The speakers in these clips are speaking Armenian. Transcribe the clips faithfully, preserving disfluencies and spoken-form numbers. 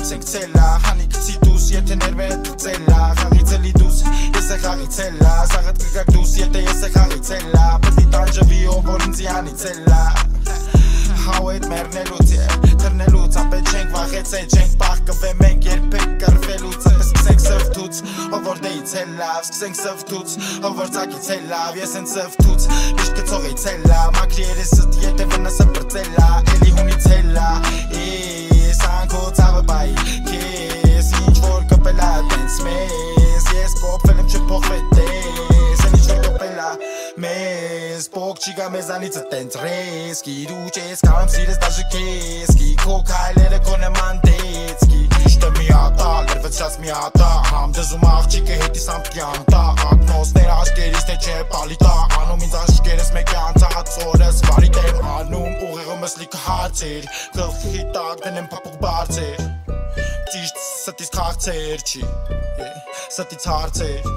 ես ենք ցելա Հանի կցի դուս, եթե ներվերդ կծելա Խաղի ցելի դուս, ես է խաղի ցելա Սաղդ կգակ դուս, եթե ես է խաղի ցելա Պետի տանջվի ով որ ինձի հանի ցելա Հավ էդ մերնելուց է, թրնելուց Ապետ չենք վախեցել, չենք պաղկվեմ ենք երբեք կրվելուց Ապե սկսենք սվթուց, ով որ դեից է լավ Սկսենք սվթուց, ով որ ծակից է լավ Ես են սվթուց, միշտ կծողից է լավ Մակրի երեսըտ, եթե վնասը պրծելա Էլի հունից է լավ Ես անքո ծավը բայ Կես, ինչ որ կպելա տենց մեզ Ես կոպվել եմ չփոխվել տես Են ինչ որ կպելա մեզ Պոկ չի գա մեզանիցը տենց ռեսկի Դու չես կարում սիրես դաժը կեսկի Քո քայլերը քո նման դեցկի Իշտը մի ատա, լրվեցրած մի ատա Համ դզում աղջիկը հետիս ամպյան տա Ակնոսներ աշկերից թե չէ պալիտա Անում ինձ աշկերս մեկ է անցաղած օրս Վարիտ եմ անում ուղեղումս լիքը հարցեր Գլխի տակ դնեմ պապուկ բարձեր Ճիշտ ստից խաղցեր չի Ստից հարցեր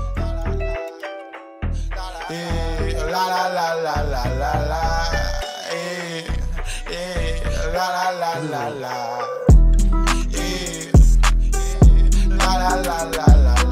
La la la la la la la eh eh la la la la la eh la la la la la